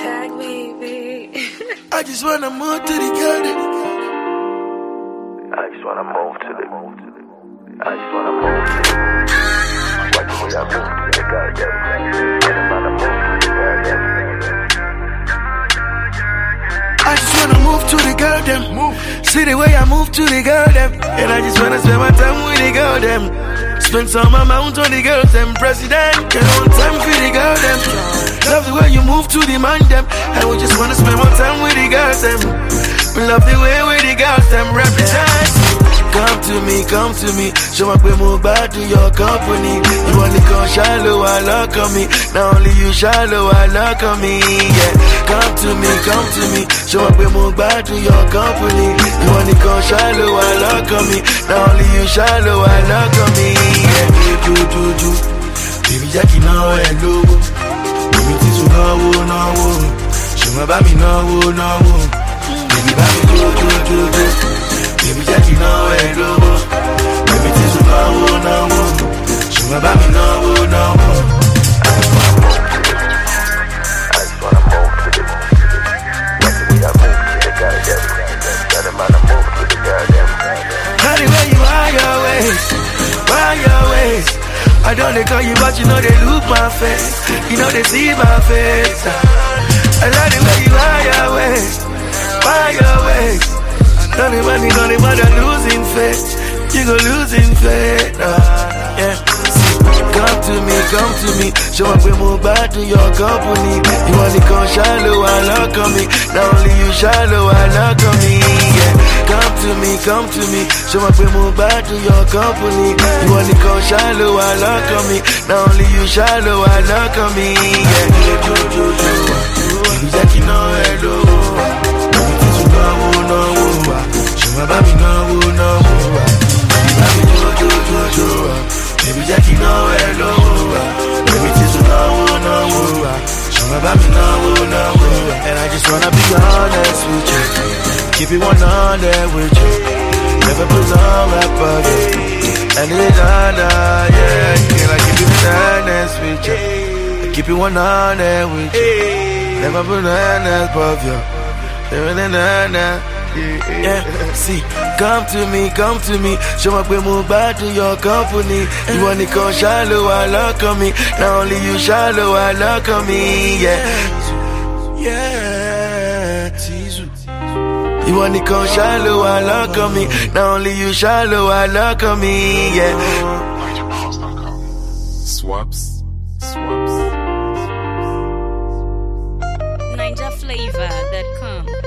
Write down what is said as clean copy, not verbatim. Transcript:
Tag me, baby. I just wanna move to the garden. I just wanna move to the. I just wanna move to the. Like the way I move to the goddamn. And I'm gonna move to the goddamn. I just wanna move to the garden. See the way I move to the garden. And I just wanna spend my time with the garden. Spend some amount on the girls, them president. Get on time for the girl, them. Love the way you move to the man, them. And we just wanna spend more time with the girls, them. We love the way with the girls, them represent. Come to me. Show up we move back to your company. You only come shallow, I look on me. Not only you shallow, I look on me. Yeah, come to me. Show up we move back to your company. You only come shallow, I look on me. Not only you shallow, I look on me. Yeah, do. Baby Jackie now hello. Baby Tisu no. Show me about me no. Baby baby do. Baby Jackie now hello. Baby Tisu no. Show me about me no. I just wanna move to the. Like the way I move to the goddamn. And I'm gonna move to the goddamn. How the way you are your ways. I don't they call you, but you know they look my face. You know they see my face. I love the way you are your ways. Don't even losing faith. You go losing faith. Yeah. Come to me. Show up we move back to your company. You only come shallow, I look on me. Not only you shallow, I look on me. Yeah. Come to me. Show up we move back to your company. You only come shallow, I look on me. Not only you shallow, I look on me. Yeah. Baby Jackie no hello. Baby Tisu no. Show me about me no. Baby do. Baby Jackie no hello. Baby Tisu no. Show me about me no. And I just wanna be honest with you. Keep it 100 with you. Never put on rap of you. And it's yeah. Can I keep it honest with you? Keep it 100 with you. Never put on rap of you. Yeah, see, come to me. Show up we move back to your company. You only come shallow, I look on me. Not only you shallow, I look on me. Yeah, Tisu. You only come shallow, I look on me. Not only you shallow, I look on me. Yeah. Swaps. NinjaFlavor.com